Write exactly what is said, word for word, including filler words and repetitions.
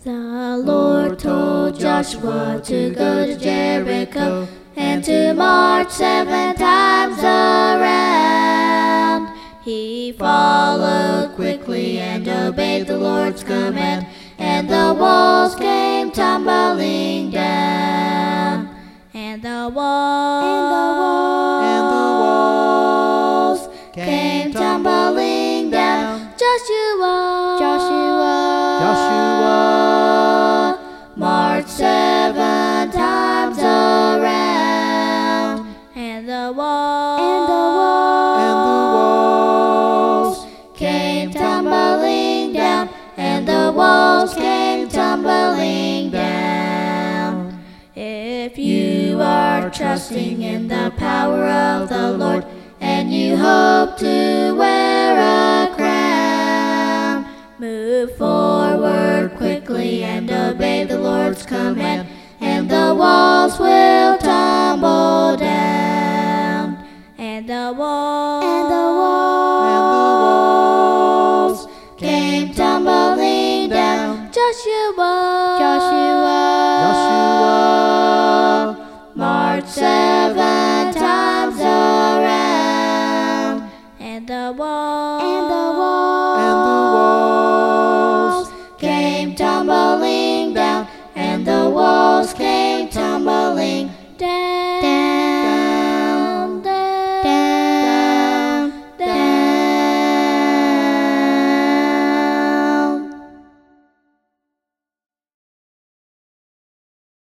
The Lord told Joshua to go to Jericho and to march seven times around. He followed quickly and obeyed the Lord's command, and the walls came tumbling down. And the walls, and the walls came tumbling down. Joshua, Joshua, Joshua, marched seven times around, and the walls, and the walls came tumbling down, and the walls came tumbling down. If you are trusting in the power of the Lord, and you hope to wear a crown, move forward quickly and obey the Lord's command, and the walls will tumble down. And the walls, and the walls came tumbling down. Joshua, Joshua, marched seven times around, and the walls,